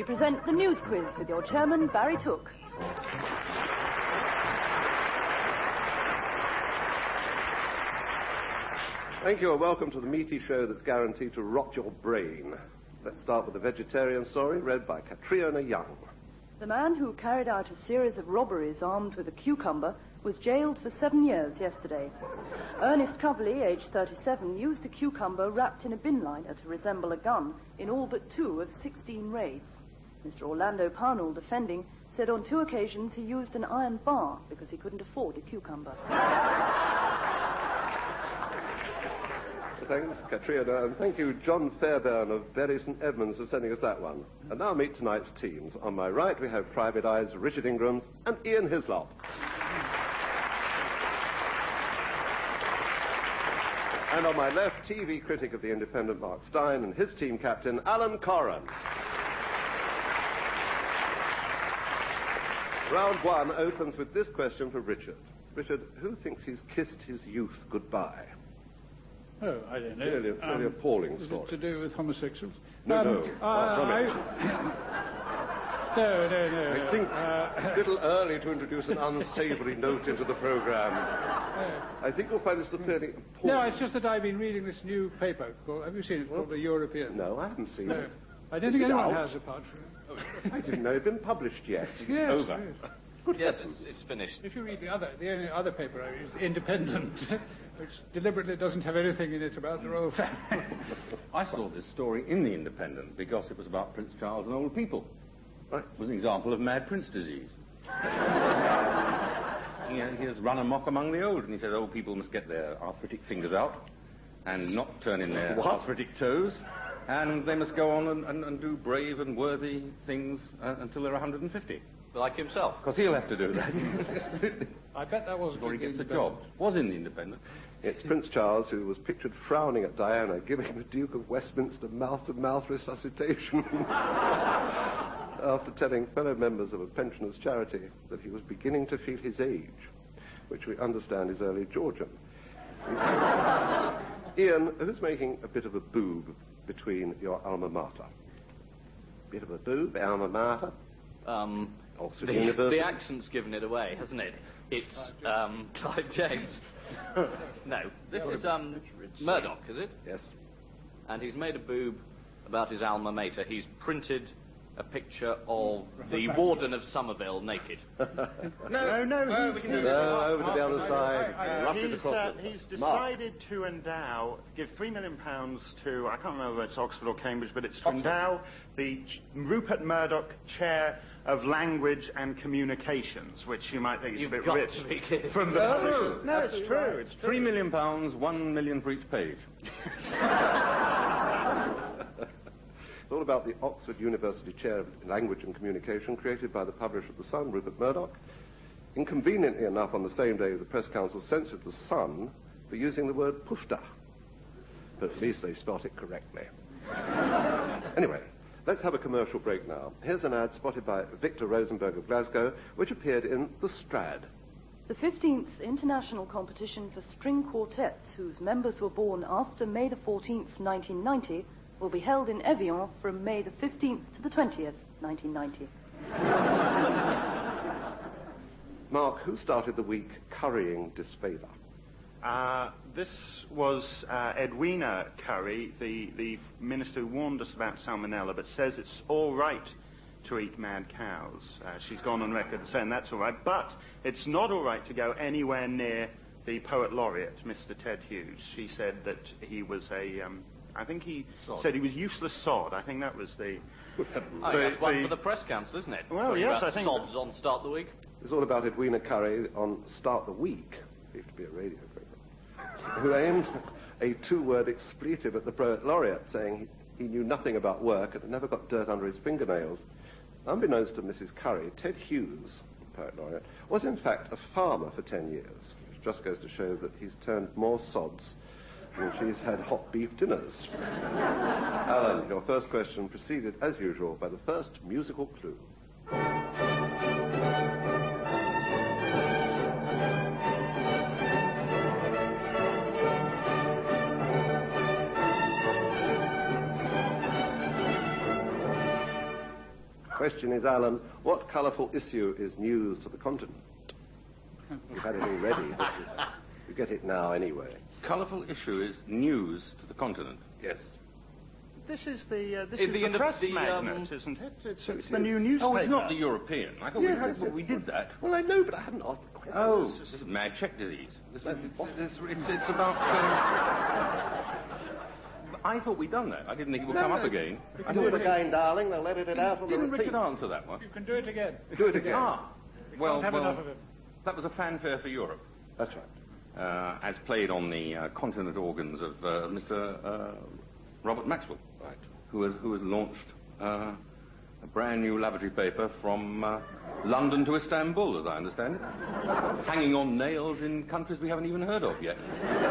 present the news quiz with your chairman, Barry Took. Thank you and welcome to the meaty show that's guaranteed to rot your brain. Let's start with the vegetarian story read by Catriona Young. The man who carried out a series of robberies armed with a cucumber was jailed for 7 years yesterday. Ernest Coverley, aged 37, used a cucumber wrapped in a bin liner to resemble a gun in all but 2 of 16 raids. Mr. Orlando Parnell, defending, said on 2 occasions he used an iron bar because he couldn't afford a cucumber. Thanks, Catriona, and thank you, John Fairbairn of Bury St Edmunds, for sending us that one. And now meet tonight's teams. On my right, we have Private Eyes Richard Ingrams and Ian Hislop. And on my left, TV critic of The Independent, Mark Stein, and his team captain, Alan Corran. Round 1 opens with this question for Richard. Richard, who thinks he's kissed his youth goodbye? Oh, I don't know. Really appalling story. Is it to do with homosexuals? No. No. I think a little early to introduce an unsavoury note into the programme. I think you'll find this a fairly appalling... No, it's just that I've been reading this new paper called, have you seen it, called The European? No, I haven't seen it. I don't think anyone has apart from... I didn't know it had been published yet. Yes, Over. Yes, it's finished. If you read the only other paper I read is The Independent, which deliberately doesn't have anything in it about the royal family. I saw this story in The Independent because it was about Prince Charles and old people. Right. It was an example of mad prince disease. He has run amok among the old, and he said old people must get their arthritic fingers out and not turn in their arthritic toes, and they must go on and do brave and worthy things until they're 150. Like himself. Because he'll have to do that. I bet that was before he gets a job. Was in The Independent. It's Prince Charles who was pictured frowning at Diana, giving the Duke of Westminster mouth-to-mouth resuscitation after telling fellow members of a pensioners' charity that he was beginning to feel his age, which we understand is early Georgian. Ian, who's making a bit of a boob between your alma mater? Bit of a boob, alma mater? Oxford University. The accent's given it away, hasn't it? It's Clive James. No, this is Murdoch, is it? Yes. And he's made a boob about his alma mater. He's printed a picture of the Warden of Somerville naked. No, over to the other side. He's decided to give £3 million to, I can't remember whether it's Oxford or Cambridge, but it's to endow the Rupert Murdoch Chair of Language and Communications, which you might think is a bit rich. From the publishers. No, it's true. It's £3 million, £1 million for each page. It's all about the Oxford University Chair of Language and Communication, created by the publisher of The Sun, Rupert Murdoch. Inconveniently enough, on the same day, the Press Council censored The Sun for using the word pufta. But at least they spelt it correctly. Anyway, let's have a commercial break now. Here's an ad spotted by Victor Rosenberg of Glasgow, which appeared in The Strad. The 15th International Competition for String Quartets, whose members were born after May the 14th, 1990, will be held in Evian from May the 15th to the 20th, 1990. Mark, who started the week currying disfavour? This was Edwina Curry, the minister who warned us about salmonella, but says it's all right to eat mad cows. She's gone on record saying that's all right, but it's not all right to go anywhere near the poet laureate, Mr. Ted Hughes. She said that he was I think he said he was useless sod. I think that was the... that's one for the Press Council, isn't it? Well, yes, I think... Sods on Start the Week. It's all about Edwina Curry on Start the Week, it used to be a radio programme, who aimed a 2-word expletive at the poet laureate, saying he knew nothing about work and had never got dirt under his fingernails. Unbeknownst to Mrs. Curry, Ted Hughes, poet laureate, was in fact a farmer for 10 years, which just goes to show that he's turned more sods than she's had hot beef dinners. Alan, your first question preceded, as usual, by the first musical clue. Question is, Alan, what colourful issue is news to the continent? You had it already, but you get it now anyway. Colourful issue is news to the continent. Yes. This is the end of press the, magnet, isn't it? It's it the is. new newspaper. Oh, it's not the European. I thought Yes, we did that. Well, I know, but I hadn't asked the question. Oh, this is mad check disease. It's about... I thought we'd done that. I didn't think it would come up again. I do it again, darling. They'll let it out on the Didn't repeat. Richard answer that one? You can do it again. Do it again. Well, Can't have enough of it. that was a fanfare for Europe, That's right. as played on the continent organs of Mr. Robert Maxwell, Right. who has launched a brand new lavatory paper from London to Istanbul, as I understand it, hanging on nails in countries we haven't even heard of yet.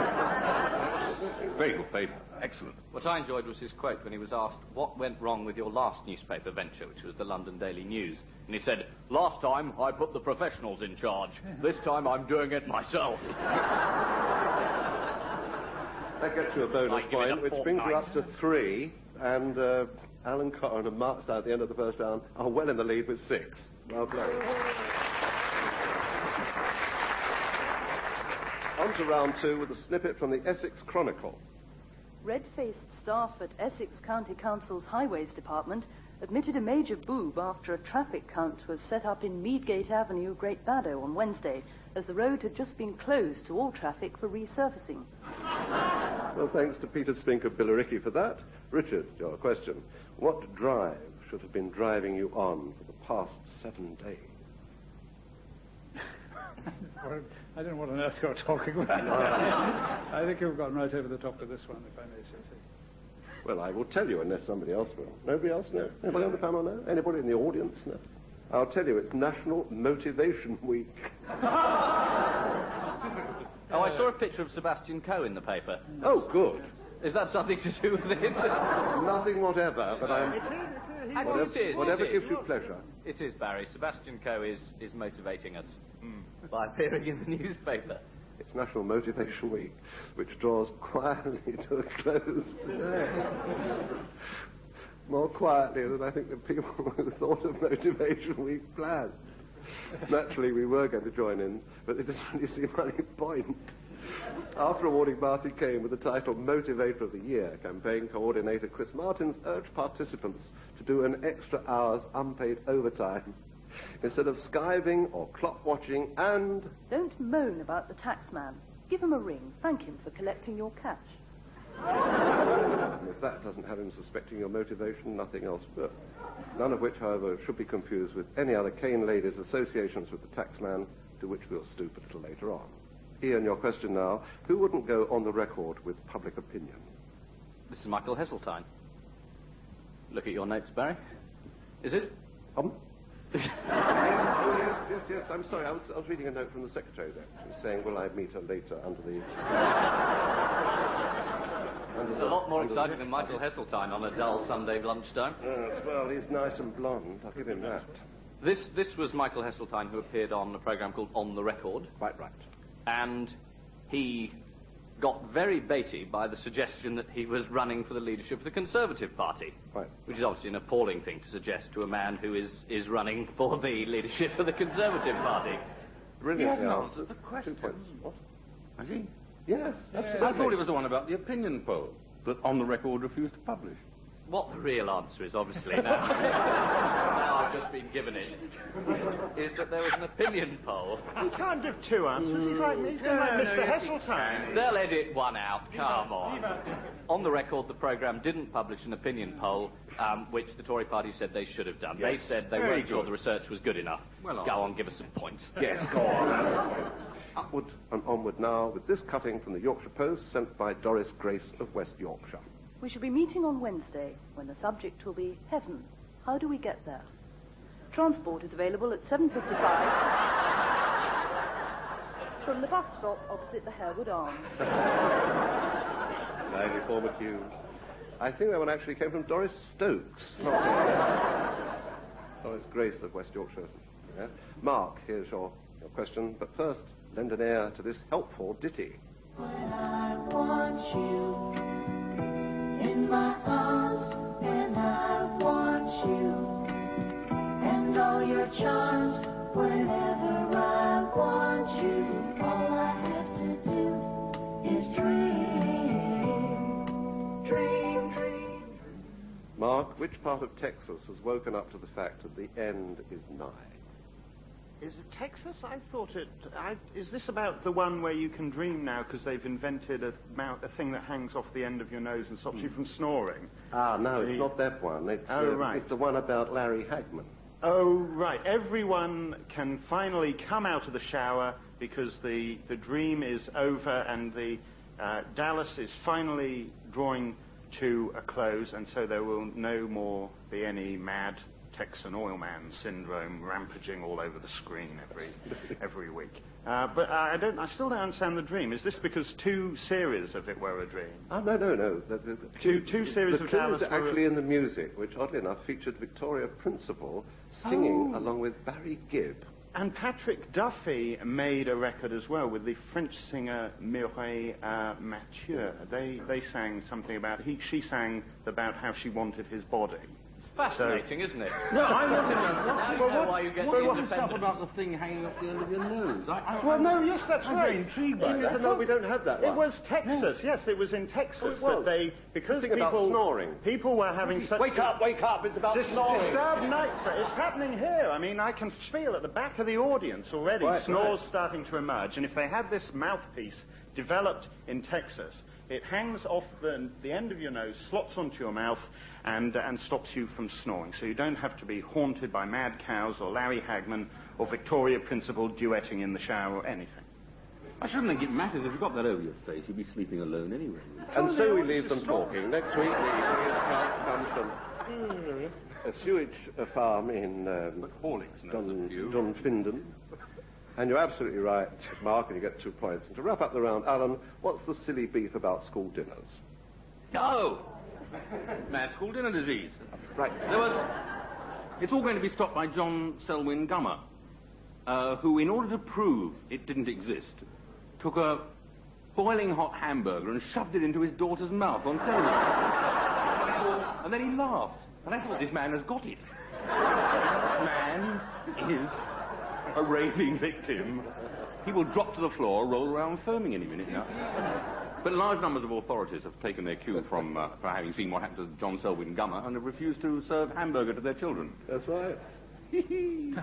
Very good paper. Excellent. What I enjoyed was his quote when he was asked what went wrong with your last newspaper venture, which was the London Daily News. And he said, "Last time I put the professionals in charge. This time I'm doing it myself." That gets you a bonus Might give it point, a which brings you fortnight. up to 3, and Alan Cotter and Mark Stow at the end of the first round are well in the lead with 6. Well played. On to round 2 with a snippet from the Essex Chronicle. Red-faced staff at Essex County Council's Highways Department admitted a major boob after a traffic count was set up in Meadgate Avenue, Great Baddow on Wednesday, as the road had just been closed to all traffic for resurfacing. Well, thanks to Peter Spink of Billericay for that. Richard, your question. What drive should have been driving you on for the past 7 days? Well, I don't know what on earth you're talking about. I think you've gone right over the top of this one, if I may say so. Well, I will tell you unless somebody else will. Nobody else know? Anybody on the panel know? Anybody in the audience know? I'll tell you, it's National Motivation Week. Oh, I saw a picture of Sebastian Coe in the paper. Oh, good. Is that something to do with it? Nothing whatever, but I'm... Actually, it is. Whatever it is. gives you pleasure. It is, Barry. Sebastian Coe is motivating us by appearing in the newspaper. It's National Motivation Week, which draws quietly to a close today. More quietly than I think the people who thought of Motivation Week planned. Naturally, we were going to join in, but it didn't really seem any point. After awarding Marty Kane with the title Motivator of the Year, campaign coordinator Chris Martins urged participants to do an extra hour's unpaid overtime instead of skiving or clock watching and... Don't moan about the taxman. Give him a ring. Thank him for collecting your cash. And if that doesn't have him suspecting your motivation, nothing else will. None of which, however, should be confused with any other Kane ladies' associations with the taxman, to which we'll stoop a little later on. Ian, your question now. Who wouldn't go on the record with public opinion? This is Michael Heseltine. Look at your notes, Barry. Is it? Yes, yes. I'm sorry. I was reading a note from the secretary there. She was saying, will I meet her later under the... It's a lot more exciting than Michael Heseltine on a dull Sunday lunchtime. Yes, well, he's nice and blonde. I'll give him that. This was Michael Heseltine, who appeared on a programme called On the Record. Quite right. And he got very baity by the suggestion that he was running for the leadership of the Conservative Party. Right. Which is obviously an appalling thing to suggest to a man who is running for the leadership of the Conservative Party. Brilliant. He hasn't yeah. answered the question. 2 points. What? Has he? Yes, absolutely. I thought it was the one about the opinion poll that On the Record refused to publish. What the real answer is, obviously, now, now I've just been given it, is that there was an opinion poll. He can't give 2 answers. He's like Mr. Heseltine. They'll edit one out, come on. On the Record, the programme didn't publish an opinion poll, which the Tory party said they should have done. Yes. They said they Very weren't sure good. the research was good enough. Well, go on, give us some points. Yes, go on. Upward and onward now with this cutting from the Yorkshire Post sent by Doris Grace of West Yorkshire. We shall be meeting on Wednesday, when the subject will be heaven. How do we get there? Transport is available at 7:55 from the bus stop opposite the Harewood Arms. Lively form accused. I think that one actually came from Doris Stokes, not Doris Grace of West Yorkshire. Yeah. Mark, here's your question, but first, lend an ear to this helpful ditty. When I want you in my arms, and I want you your charms. Whenever I want you, all I have to do is dream, dream, dream. Mark, which part of Texas has woken up to the fact that the end is nigh? Is it Texas? I thought it... is this about the one where you can dream now because they've invented a thing that hangs off the end of your nose and stops you from snoring? Ah, no, it's not that one. It's, right. It's the one about Larry Hagman. Oh, right. Everyone can finally come out of the shower because the dream is over and the Dallas is finally drawing to a close, and so there will no more be any mad Texan oil man syndrome rampaging all over the screen every week. But I still don't understand the dream. Is this because 2 series of it were a dream? Oh, no. Two series of Dallas are actually in the music, which oddly enough featured Victoria Principal singing along with Barry Gibb. And Patrick Duffy made a record as well with the French singer Mireille Mathieu. They sang something about... She sang about how she wanted his body. It's fascinating, isn't it? No, I want to know. Why you get What's the stuff independent? about the thing hanging off the end of your nose? Yes, that's I'm right. very intrigued by that. No, we don't have that It one. was Texas, yes, it was in Texas Oh, it was. that because The thing about snoring. people were having such Wake up, it's about snoring. disturbed nights. It's happening here. I mean, I can feel at the back of the audience already snores starting to emerge. And if they had this mouthpiece developed in Texas, it hangs off the end of your nose, slots onto your mouth, and stops you from snoring. So you don't have to be haunted by mad cows or Larry Hagman or Victoria Principal duetting in the shower or anything. I shouldn't think it matters if you got that over your face. You'd be sleeping alone anyway. And so we leave them talking. Next week, the newscast comes from a sewage farm in Dunfindon. And you're absolutely right, Mark, and you get 2 points. And to wrap up the round, Alan, what's the silly beef about school dinners? Oh! Mad school dinner disease. Right. It's all going to be stopped by John Selwyn Gummer, who, in order to prove it didn't exist, took a boiling hot hamburger and shoved it into his daughter's mouth on television. And then he laughed. And I thought, this man has got it. This man is a raving victim. He will drop to the floor, roll around foaming any minute now. But large numbers of authorities have taken their cue from having seen what happened to John Selwyn Gummer and have refused to serve hamburger to their children. That's right. It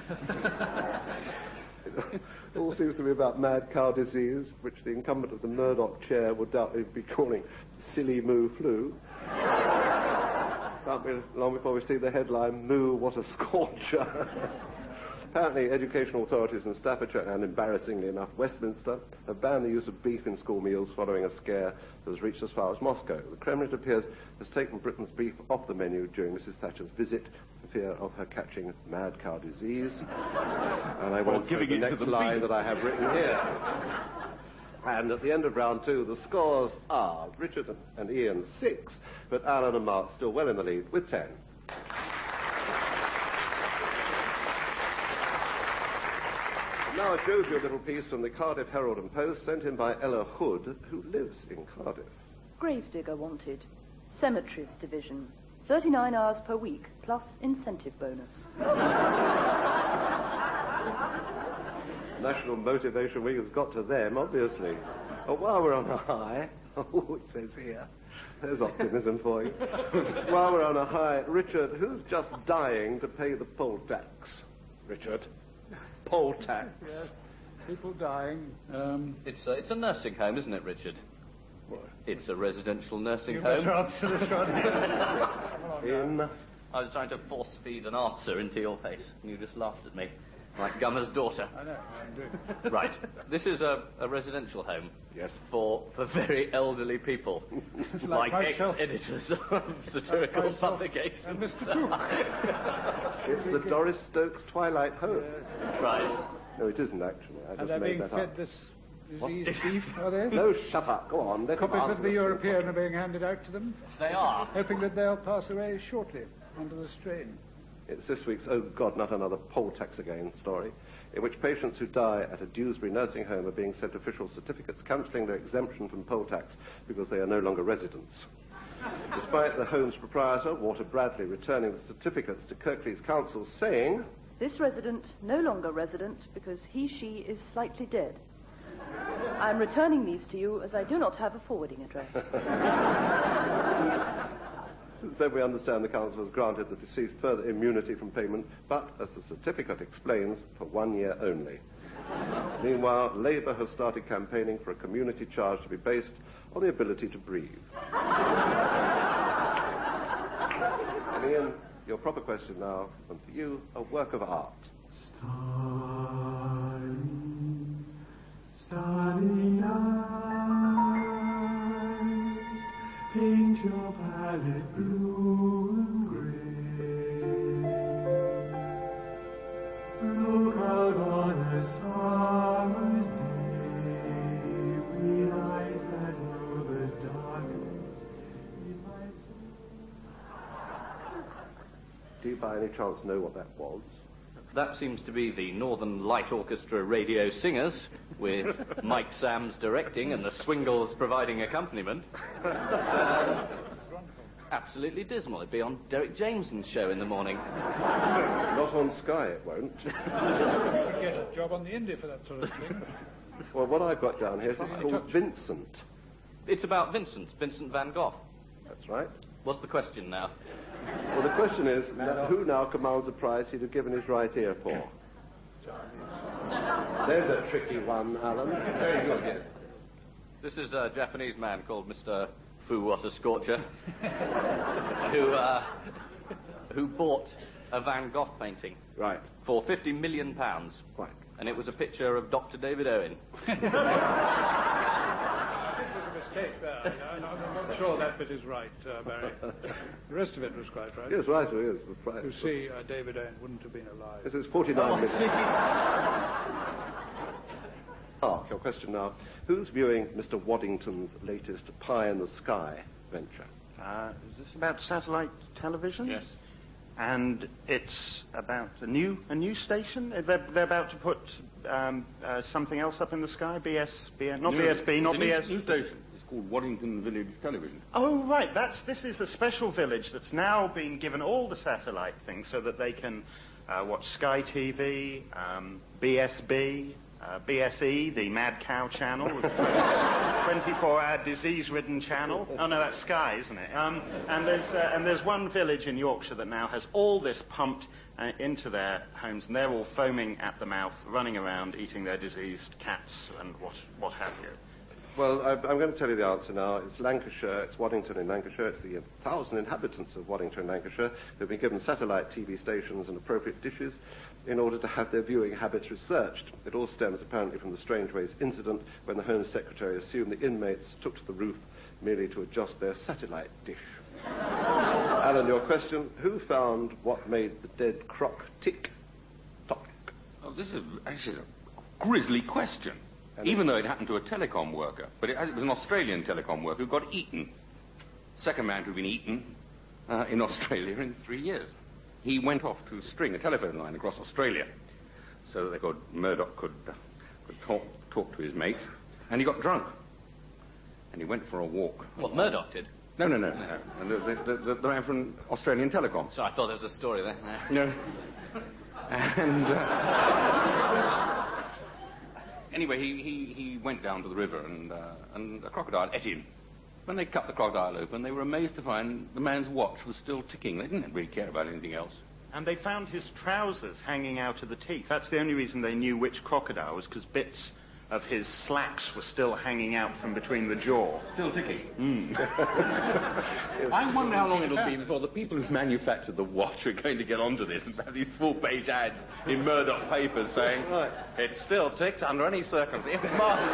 all seems to be about mad cow disease, which the incumbent of the Murdoch chair would doubtless be calling silly moo flu. Can't be long before we see the headline, Moo, what a scorcher. Apparently, educational authorities in Staffordshire and, embarrassingly enough, Westminster have banned the use of beef in school meals following a scare that has reached as far as Moscow. The Kremlin, it appears, has taken Britain's beef off the menu during Mrs. Thatcher's visit for fear of her catching mad cow disease. And I won't say the next line that I have written here. And at the end of round 2, the scores are Richard and Ian 6, but Alan and Mark still well in the lead with 10. Now a jovial little piece from the Cardiff Herald and Post sent in by Ella Hood, who lives in Cardiff. Gravedigger wanted. Cemeteries division. 39 hours per week, plus incentive bonus. National Motivation Week has got to them, obviously. But while we're on a high, it says here, there's optimism for you. While we're on a high, Richard, who's just dying to pay the poll tax? Richard? Poll tax. Yes. People dying. It's a nursing home, isn't it, Richard? What? It's a residential nursing You home. better answer this one. In... I was trying to force feed an answer into your face, and you just laughed at me, like Gummer's daughter. I know, I'm doing. Right. This is a residential home. Yes. For very elderly people, like myself. ex-editors of satirical publications. And Mr. Tooke. It's the Doris Stokes Twilight Home. Right. No, it isn't actually. I And just they're made being that fed up. this disease beef, are they? No, shut up. Go on. Let him Copies answer of the European are being handed out to them, They are. hoping that they'll pass away shortly under the strain. It's this week's Oh God, Not Another Poll Tax Again story, in which patients who die at a Dewsbury nursing home are being sent official certificates cancelling their exemption from poll tax because they are no longer residents. Despite the home's proprietor, Walter Bradley, returning the certificates to Kirklees Council saying, This resident no longer resident because she is slightly dead. I'm returning these to you as I do not have a forwarding address. Since then we understand the council has granted the deceased further immunity from payment, but, as the certificate explains, for 1 year only. Meanwhile, Labour have started campaigning for a community charge to be based on the ability to breathe. And Ian, your proper question now, and for you, a work of art. Starry night, paint your palette blue and gray. Look out on a summer's day with eyes that know the darkness in my soul. Do you by any chance know what that was? That seems to be the Northern Light Orchestra Radio Singers, with Mike Sams directing and the Swingles providing accompaniment. Absolutely dismal. It'd be on Derek Jameson's show in the morning. Not on Sky, it won't. You could get a job on the Indie for that sort of thing. Well, what I've got down here is it's called Vincent. It's about Vincent Van Gogh. That's right. What's the question now? Well, the question is, who now commands the prize he'd have given his right ear for? There's a tricky one, Alan. Very good, yes. This is a Japanese man called Mr. Fu What a Scorcher, who bought a Van Gogh painting Right. for £50 million. Right. And it was a picture of Dr. David Owen. Mistake there. I'm not sure that bit is right, Barry. The rest of it was quite right. Yes, right, it is. Right. You see, David Owen wouldn't have been alive. This is 49 minutes. Your question now. Who's viewing Mr. Waddington's latest Pie in the Sky venture? Is this about satellite television? Yes. And it's about a new station? They're about to put something else up in the sky? BSB, not BSB, not BS. New station. It's called Waddington Village Television. Oh, right. This is a special village that's now been given all the satellite things so that they can watch Sky TV, BSB, BSE, the Mad Cow channel, 24-hour disease-ridden channel. Oh no, that's Sky, isn't it? And there's one village in Yorkshire that now has all this pumped into their homes, and they're all foaming at the mouth, running around, eating their diseased cats and what have you. Well, I'm going to tell you the answer now. It's Lancashire, it's Waddington in Lancashire, it's the 1,000 inhabitants of Waddington in Lancashire who've been given satellite TV stations and appropriate dishes in order to have their viewing habits researched. It all stems apparently from the Strangeways incident when the Home Secretary assumed the inmates took to the roof merely to adjust their satellite dish. Alan, your question, who found what made the dead croc tick? Topic. Oh, this is actually a grisly question. Even though it happened to a telecom worker. But it was an Australian telecom worker who got eaten. Second man to have been eaten in Australia in 3 years. He went off to string a telephone line across Australia so that Murdoch could talk to his mate. And he got drunk. And he went for a walk. What, Murdoch did? No. And the man from Australian Telecom. So I thought there was a story there. No. And... Anyway, he went down to the river and a crocodile ate him. When they cut the crocodile open, they were amazed to find the man's watch was still ticking. They didn't really care about anything else. And they found his trousers hanging out of the teeth. That's the only reason they knew which crocodile was, because bits of his slacks were still hanging out from between the jaw. Still ticking. I wonder how long it'll be before the people who manufactured the watch are going to get onto this and have these full-page ads in Murdoch papers saying, it still ticks under any circumstance. If Martin...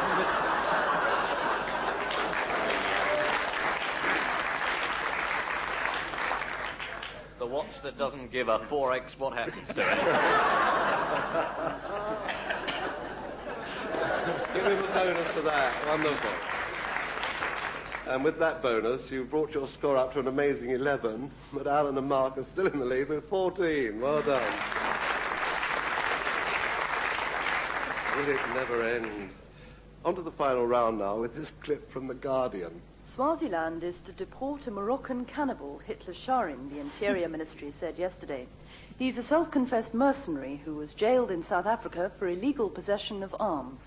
The watch that doesn't give a 4x, what happens to it? Give him a bonus for that. Wonderful. And with that bonus, you've brought your score up to an amazing 11, but Alan and Mark are still in the lead with 14. Well done. Will it never end? On to the final round now with this clip from The Guardian. Swaziland is to deport a Moroccan cannibal, Hitler Sharin, the Interior Ministry said yesterday. He's a self-confessed mercenary who was jailed in South Africa for illegal possession of arms.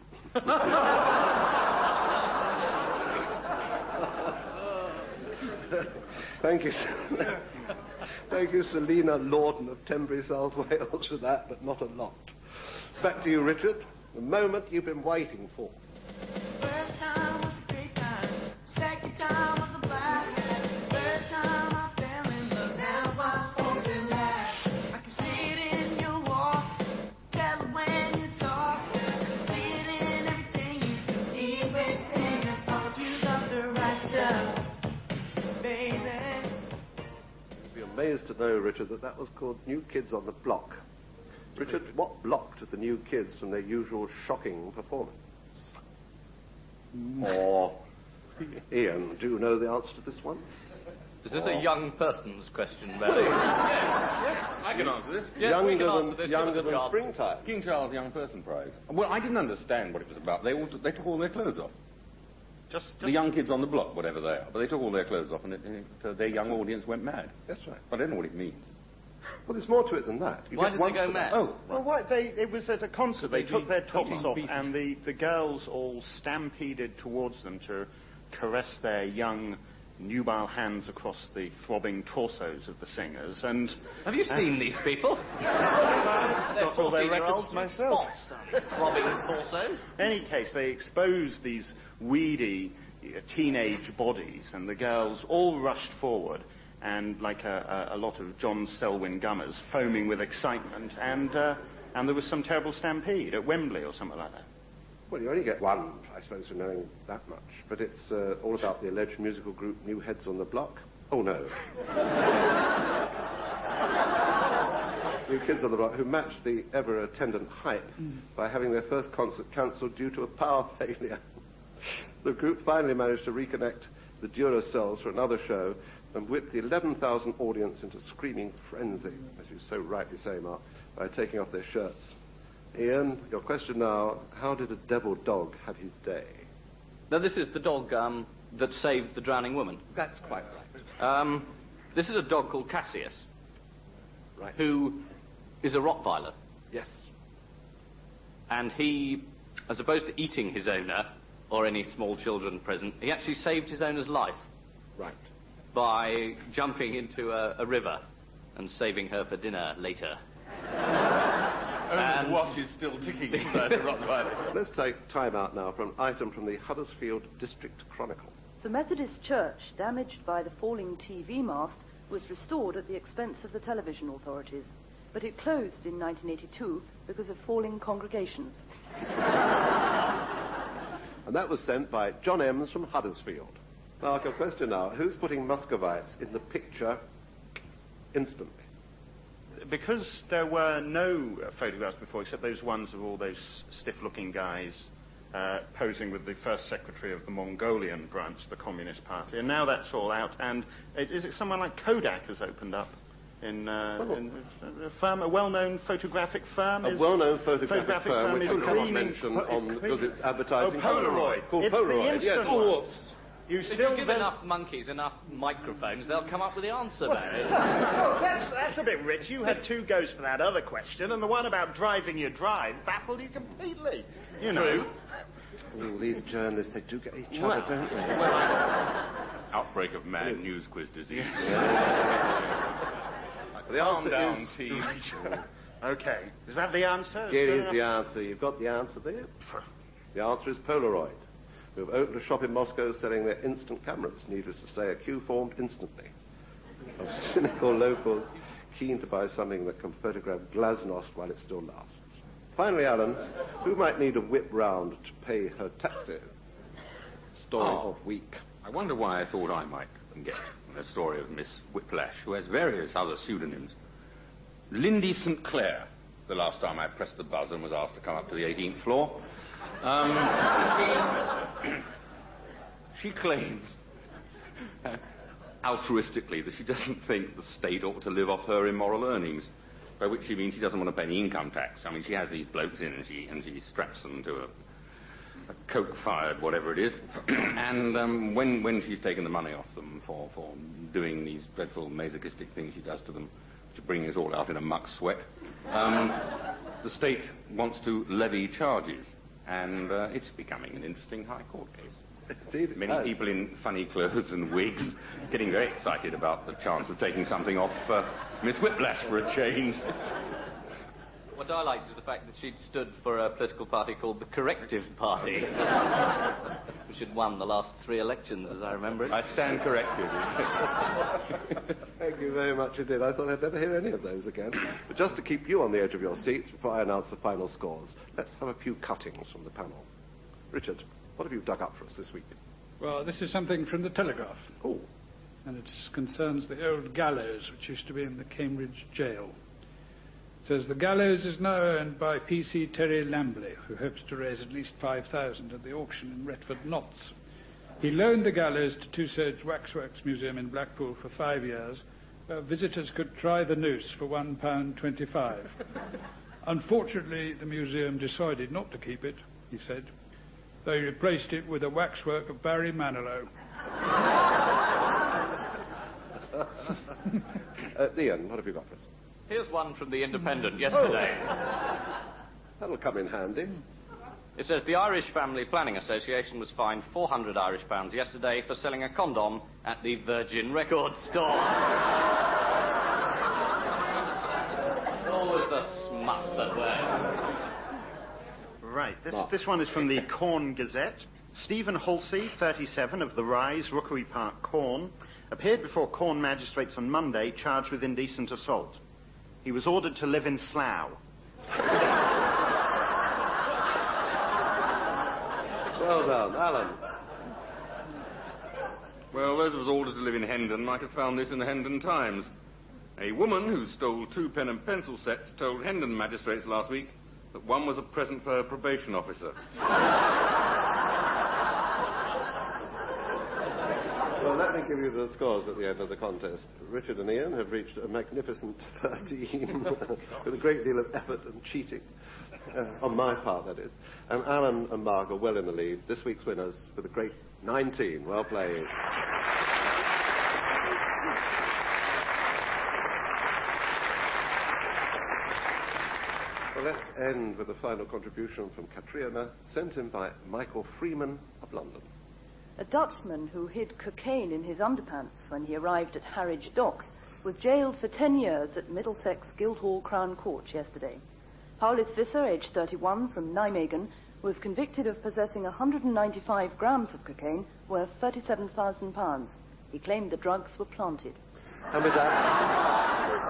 Thank you, thank you, Selina Lawton of Tenbury, South Wales, for that, but not a lot. Back to you, Richard. The moment you've been waiting for. First time was great time, second time was the blast. Third time I fell in love, now I hope it lasts. I can see it in your walk, tell it when you talk. I can see it in everything you do, even if I don't use up the right stuff, baby. You'd be amazed to know, Richard, that was called New Kids on the Block. Richard, what blocked the New Kids from their usual shocking performance? Or, Ian, do you know the answer to this one? Is this a young person's question, Barry? Yes, I can answer this. Yes, we can answer this. Younger Give us a than chance. springtime. King Charles Young Person Prize. Well, I didn't understand what it was about. They took all their clothes off. Just The young kids on the block, whatever they are. But they took all their clothes off and their young audience went mad. That's right. I don't know what it means. Well, there's more to it than that. You Why get did one they go for that. mad? Oh, Well, what it was at a concert. They took their tops beating off, beatings. and the girls all stampeded towards them to caress their young, nubile hands across the throbbing torsos of the singers. And Have you seen these people? I've They're got all their 14-year-olds records with myself. spots, throbbing torsos. In any case, they exposed these weedy teenage bodies, and the girls all rushed forward, and like a lot of John Selwyn Gummers, foaming with excitement, and there was some terrible stampede at Wembley or something like that. Well, you only get one, I suppose, for knowing that much. But it's all about the alleged musical group New Heads on the Block. Oh, no. New Kids on the Block, who matched the ever-attendant hype by having their first concert cancelled due to a power failure. The group finally managed to reconnect the Duracells for another show and whipped the 11,000 audience into screaming frenzy, as you so rightly say, Mark, by taking off their shirts. Ian, your question now, how did a devil dog have his day? Now, this is the dog that saved the drowning woman. That's quite right. This is a dog called Cassius, Right. who is a Rottweiler. Yes. And he, as opposed to eating his owner, or any small children present, he actually saved his owner's life Right. by jumping into a river and saving her for dinner later. And the watch is still ticking inside the Rottweiler. Let's take time out now for an item from the Huddersfield District Chronicle. The Methodist Church, damaged by the falling TV mast, was restored at the expense of the television authorities. But it closed in 1982 because of falling congregations. And that was sent by John Ems from Huddersfield. Mark, your question now, who's putting Muscovites in the picture instantly? Because there were no photographs before, except those ones of all those stiff-looking guys posing with the first secretary of the Mongolian branch of the Communist Party, and now that's all out, and is it someone like Kodak has opened up in a firm, a well-known photographic firm? A well-known photographic firm which is you cannot cleaning mention because it's advertising. Polaroid. Called It's Polaroid, the instant yes. ones. You If still you give don't- enough monkeys enough microphones, they'll come up with the answer, Barry. Oh, that's a bit rich. You had two goes for that other question, and the one about driving your drive baffled you completely. You know. True. Oh, these journalists, they do get each other, don't they? Outbreak of mad news quiz disease. The Calm answer down, is... team. Okay. Is that the answer? It is the answer. You've got the answer there. The answer is Polaroid, who have opened a shop in Moscow selling their instant cameras. Needless to say, a queue formed instantly of cynical locals keen to buy something that can photograph glasnost while it still lasts. Finally, Alan, who might need a whip round to pay her taxes? Story of week. I wonder why I thought I might get the story of Miss Whiplash, who has various other pseudonyms. Lindy St. Clair, the last time I pressed the buzzer and was asked to come up to the 18th floor. She claims altruistically that she doesn't think the state ought to live off her immoral earnings, by which she means she doesn't want to pay any income tax. I mean, she has these blokes in and she straps them to a coke-fired whatever it is, and when she's taken the money off them for doing these dreadful masochistic things she does to them, bringing us all out in a muck sweat. The state wants to levy charges, and it's becoming an interesting High Court case. Indeed, Many people in funny clothes and wigs getting very excited about the chance of taking something off Miss Whiplash for a change. What I liked is the fact that she'd stood for a political party called the Corrective Party, which had won the last 3 elections, as I remember it. I stand corrected. Thank you very much indeed. I thought I'd never hear any of those again. But just to keep you on the edge of your seats before I announce the final scores, let's have a few cuttings from the panel. Richard, what have you dug up for us this week? Well, this is something from the Telegraph. Oh. And it concerns the old gallows, which used to be in the Cambridge jail. It says, the gallows is now owned by P.C. Terry Lambley, who hopes to raise at least 5,000 at the auction in Retford Notts. He loaned the gallows to Two Surge Waxworks Museum in Blackpool for 5 years, where visitors could try the noose for £1.25. Unfortunately, the museum decided not to keep it, he said. They replaced it with a waxwork of Barry Manilow. Ian, what have you got for us? Here's one from the Independent yesterday. That'll come in handy. It says, the Irish Family Planning Association was fined £400 yesterday for selling a condom at the Virgin Records store. It's always the smut that works. Right, this one is from the Corn Gazette. Stephen Halsey, 37, of the Rise, Rookery Park, Corn, appeared before Corn magistrates on Monday charged with indecent assault. He was ordered to live in Slough. Well done. Alan. Well, those of us ordered to live in Hendon might have found this in the Hendon Times. A woman who stole 2 pen and pencil sets told Hendon magistrates last week that one was a present for her probation officer. Well, let me give you the scores at the end of the contest. Richard and Ian have reached a magnificent 13 with a great deal of effort and cheating. On my part, that is. Alan and Mark are well in the lead. This week's winners with a great 19. Well played. Well, let's end with a final contribution from Katriona, sent in by Michael Freeman of London. A Dutchman who hid cocaine in his underpants when he arrived at Harwich Docks was jailed for 10 years at Middlesex Guildhall Crown Court yesterday. Paulus Visser, aged 31, from Nijmegen, was convicted of possessing 195 grams of cocaine worth £37,000. He claimed the drugs were planted. And with that...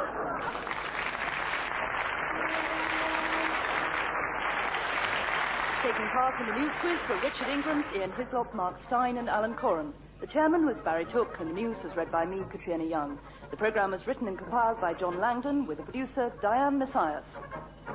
Taking part in the news quiz were Richard Ingrams, Ian Hislop, Mark Stein and Alan Coran. The chairman was Barry Took and the news was read by me, Katrina Young. The programme was written and compiled by John Langdon with the producer Diane Messias.